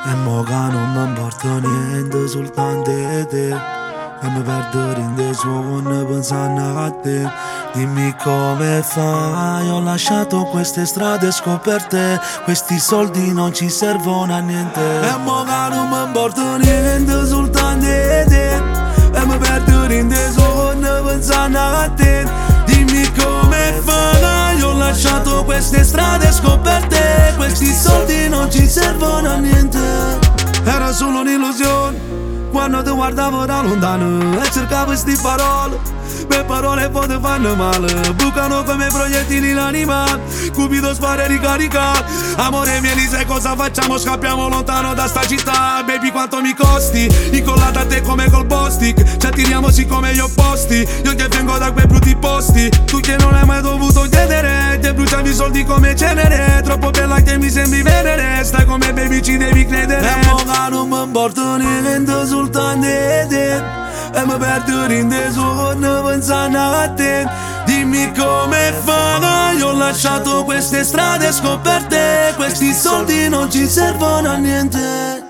E mo che non mi importa niente, soltanto te. E mi perdo in dei suoni pensando a te. Dimmi come fai, ho lasciato queste strade scoperte. Questi soldi non ci servono a niente. E mo che non mi importa niente, soltanto te. E mi perdo in dei suoni pensando a te. Dimmi come fai, ho lasciato queste strade scoperte. Questi soldi non ci servono a niente. Era solo un'illusione quando ti guardavo da lontano e cercavo queste parole. Le parole poi ti fanno male, bucano come proiettili l'anima. Cupido spara e ricarica. Amore mio, sai cosa facciamo? Scappiamo lontano da sta città. Baby, quanto mi costi? Incollata a te come col Bostic. Ci attiriamo siccome gli opposti. Io che vengo da quei brutti posti. Tu che non hai mai dovuto chiedere. Ti bruciavi i soldi come cenere. Troppo bella che mi sembri venere. Stai come baby, ci devi credere. E mo che non mi importa niente, soltanto te. E mi perdo in dei suoni pensando a te. Dimmi come fai, ho lasciato queste strade scoperte. Questi soldi non ci servono a niente.